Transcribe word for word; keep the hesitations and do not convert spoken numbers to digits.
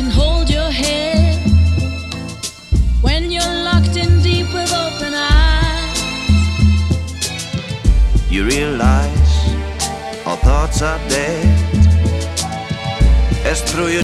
can hold your head when you're locked in deep with open eyes. You realize our thoughts are dead as through your